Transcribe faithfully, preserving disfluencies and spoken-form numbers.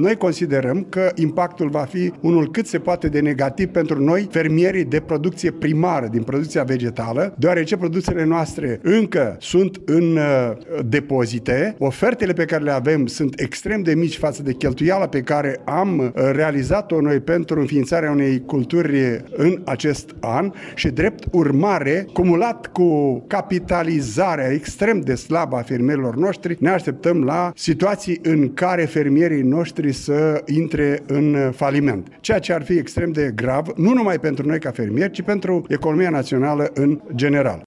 noi considerăm că impactul va fi unul cât se poate de negativ pentru noi, fermierii de producție primară, din producția vegetală, deoarece produsele noastre încă sunt în uh, depozite, ofertele pe care le avem sunt extrem de mici față de cheltuiala pe care am uh, realizat-o noi pentru înființarea unei culturi în acest an și, drept urmare, cumulat cu capitalizarea extrem de slabă a fermierilor noștri, ne așteptăm la situații în care fermierii noștri să intre în faliment. Ceea ce ar fi extrem de grav, nu numai pentru noi ca fermieri, ci pentru economia națională în general.